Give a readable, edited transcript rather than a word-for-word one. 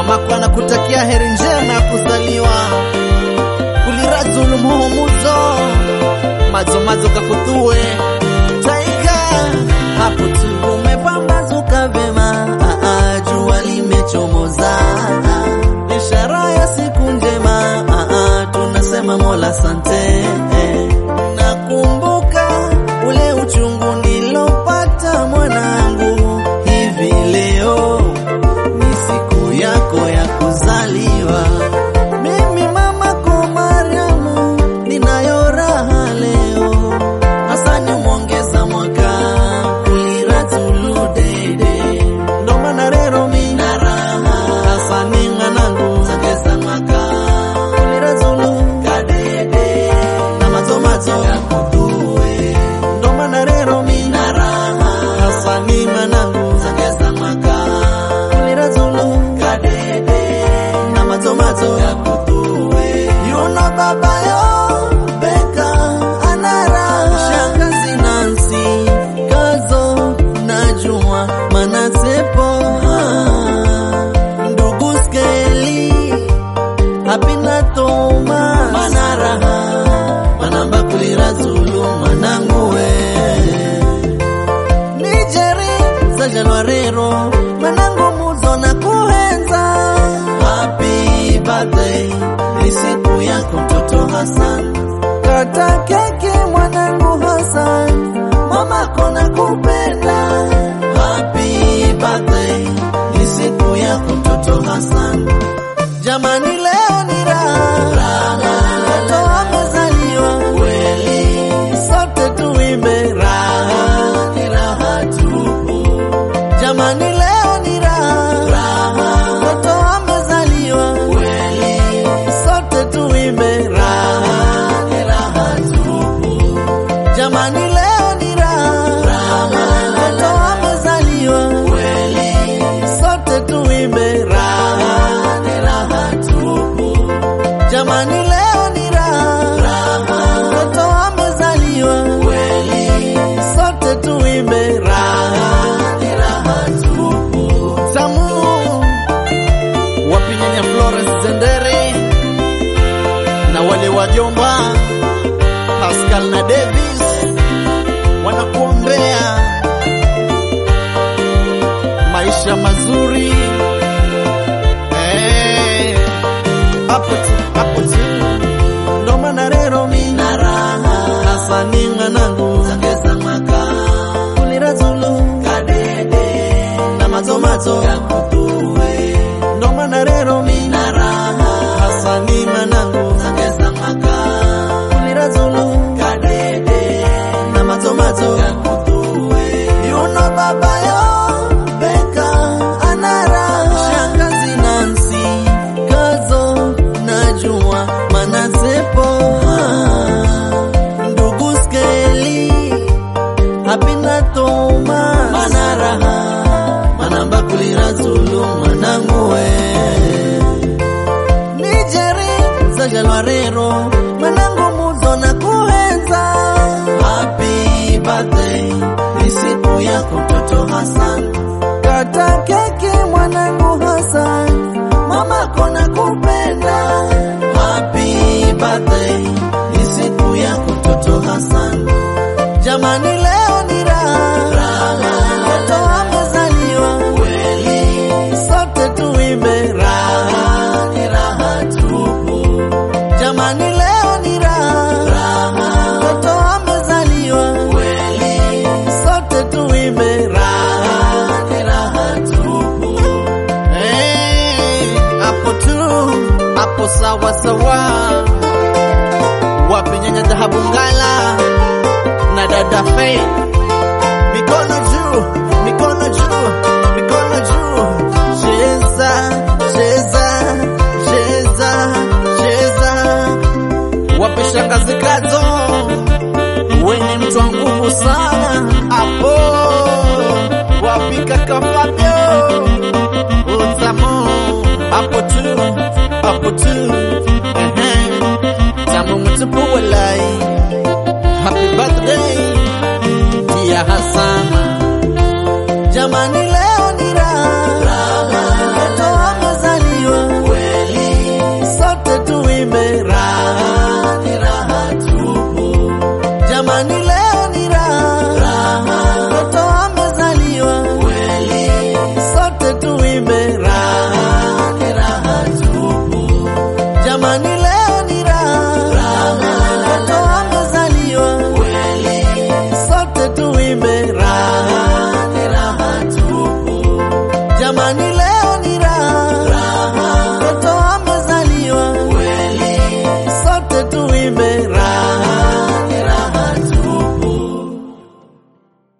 mamako anakutakia heri njema ya kuzaliwa. Kulirazulu muhumuzo mazo kakutue taiga hapo tu umepambazuka vema, jua limechomoza, ishara ya siku njema, tunasema Mola sante. Nakumbuka ule uchungu nilopata mwanangu, hivi leo ni siku yako ya kuzaliwa. Mimi mamako Mariamu ninayo raha leo, Hasani mwongeza mwaka kuliratulu dede, ndo maana rero mina raha Hasani mwanangu zageza mwaka kuliratulu kadede na mazomazo ya kutue, ndo maana rero mina raha Hasani mwanangu zageza mwaka kuliratulu kadede na mazomazo ya kutue. You know baba yo beka anara shangazi Nancy kazo najua manatepo ndugu skeli hapina toma manaraha manamba kulirazulu manangu we nijeri za Januarero manangu muzo na kuhenza. Happy birthday ni siku yako mtoto Hassan, kata keki mwanangu Hassan, mamako nakupenda. Happy birthday ni siku yako mtoto Hassan, jamani leo ni raha, mtoto amezaliwa kweli, sote tuimbe raha, ni raha tupu, jamani leo ni raha, mtoto amezaliwa kweli, sote tuimbe raha, ni raha tupu, jamani leo ni raha, mtoto amezaliwa kweli, sote tuimbe raha, ni raha tupu, jamani leo ni raha, mtoto amezaliwa kweli, sote tuimbe raha, ni raha tupu. Samu wapinyanya Florence Zendere na wale wajomba Pascal na Davis wanakuombea maisha mazuri. Hapo tu ndo maana rero mina raha Hasani mwanangu zageza mwaka kulirazulu kadede na mazomazo ya kutue, ndo maana rero mina raha Hasani mwanangu zageza mwaka kulirazulu kadede na mazomazo ya kutue. You know baba yo beka anara shangazi Nancy kazo najua manazepo ndugu skeli hapina toma manaraha manamba kulirazulu manangu we nijeri za Januarero manangu muzo na kuhenza. Happy birthday ni siku yako mtoto Hassan, kata keki mwanangu Hassan, mamako nakupenda. Happy birthday ni siku yako mtoto Hassan, jamani leo ni raha, mtoto amezaliwa kweli, sote tuimbe raha, ni raha tupu, jamani leo ni raha, mtoto amezaliwa kweli, sote tuimbe raha, ni raha tupu. Hapo tu hapo sawa sawa, wapinyanya Dhahabu Ngala na dada Faye, mikono juu, mikono juu, mikono juu, cheza cheza cheza cheza. Wapi shangazi Kazo, wewe mtu wa nguvu sana hapo. Wapi kaka Fabio Uzamo, hapo tu